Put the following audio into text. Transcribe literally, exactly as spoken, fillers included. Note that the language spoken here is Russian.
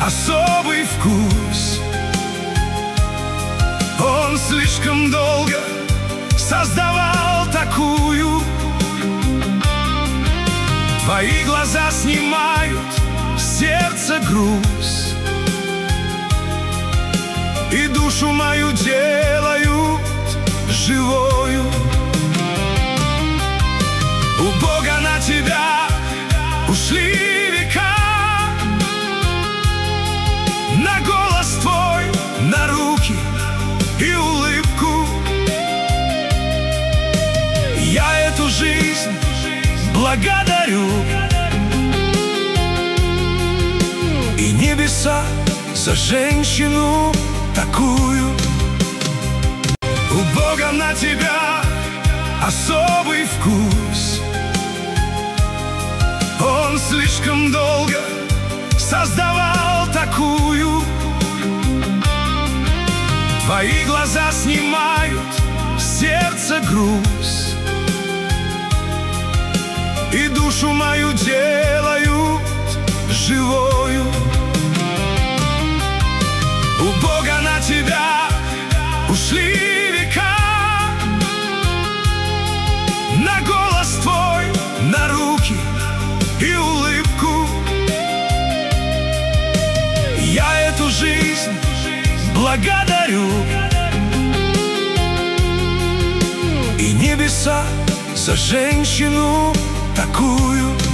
особый вкус. Он слишком долго создавал такую. Твои глаза снимают с сердца груз, и душу мою делают живою. У Бога на тебя ушли века, на голос твой, на руки и улыбку. Я эту жизнь благодарю, и небеса за женщину такую. У Бога на тебя особый вкус. Он слишком долго создавал такую. Твои глаза снимают с сердца груз, и душу мою делают живою. У Бога на тебя ушли века, на голос твой, на руки и улыбку. Я эту жизнь благодарю, и небеса за женщину такую.